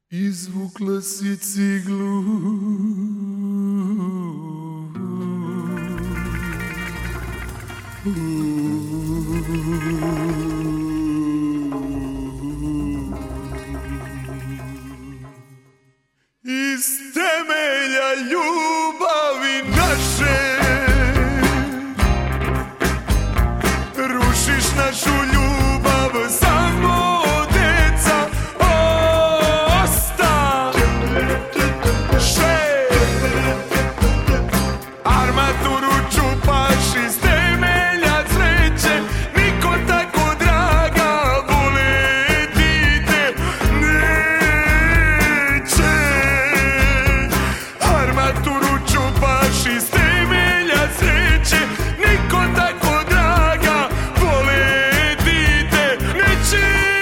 Izvukla si ciglu iz temelja ljubavi naše, rušiš našu ljubav, samo deca ostaše. Armaturu čupaš iz temelja sreće, niko tako draga voleti te neće. Armaturu čupaš iz temelja sreće, niko tako draga voleti te neće.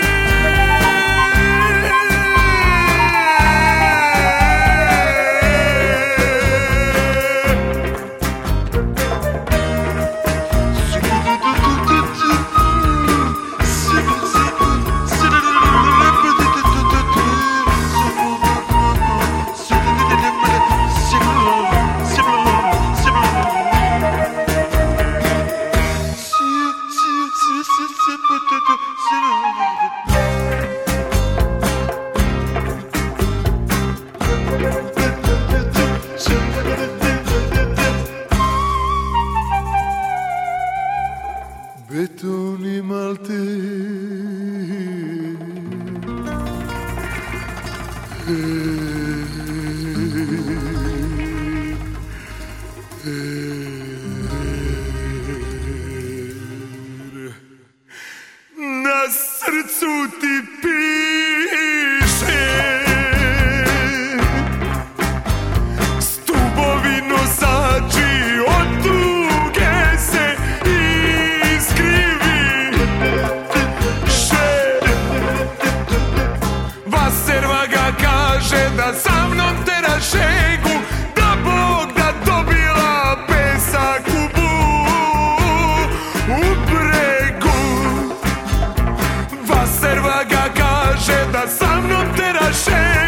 Beton i malte, na srcu ti piše, stubovi nosači od tuge se iskriviše. Vaservaga kaže da sa mnom tera šegu, da Bog da dobila pesak u bregu. Vaservaga kaže da sa mnom tera šegu,